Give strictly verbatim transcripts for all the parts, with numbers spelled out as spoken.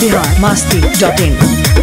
Bihar Masti dot इन।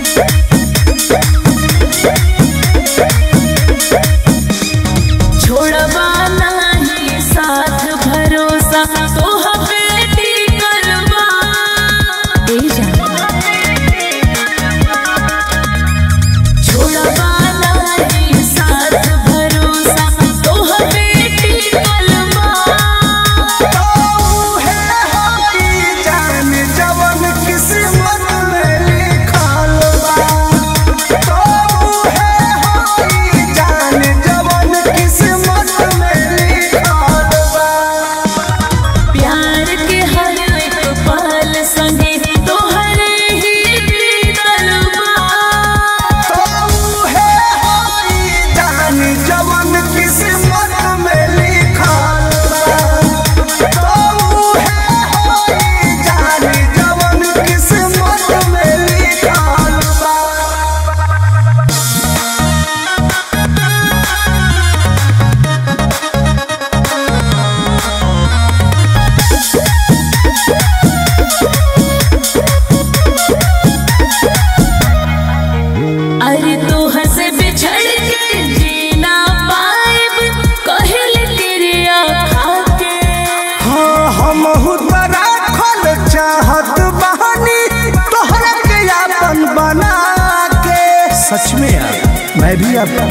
सच में यार मैं भी आपका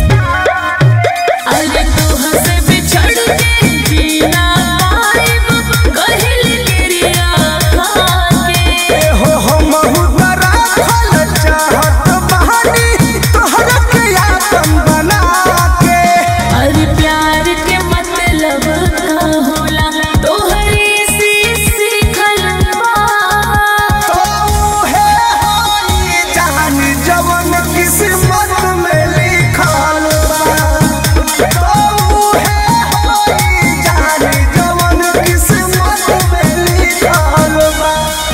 अरे तू हंसे बिछड़ के जीना पाइब कहल तेरी आँखों के हो हम हुदरा खल चाहत बहानी तोहरा के आपन बना के। अरे प्यार के मतलब का होला तोहरी सी सीखल बा तो है होई जान जवन किस्मत में लिखल बा। तो है होई जान जवन किस्मत में लिखल बा।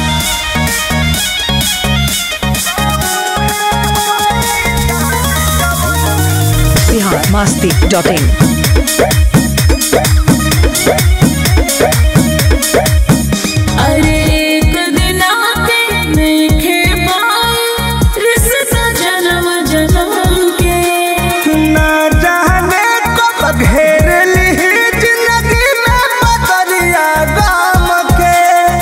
Bihar Masti dot in. अरे एक दिन आके देखे पाए रिश्ता जन्म जन्म के ना जाने कब घेर ली जिंदगी में बदरिया गाम के।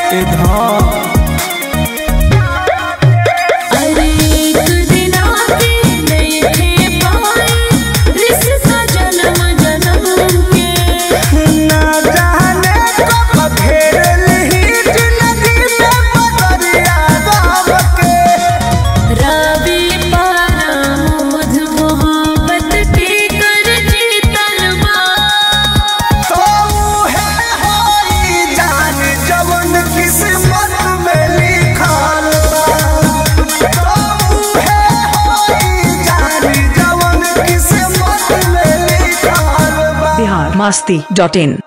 अरे एक दिन आके देखे पाए रिश्ता जन्म जन्म के ना जाने कब घेर ली जिंदगी में बदरिया गाम के। रवि पारामुझ मोहब्बत के कर जीतल बा तो है होई जान जवन किस्मत में लिखल बा। तो है होई जान जवन किस्मत में लिखल बा। बिहार मस्ती डॉट इन।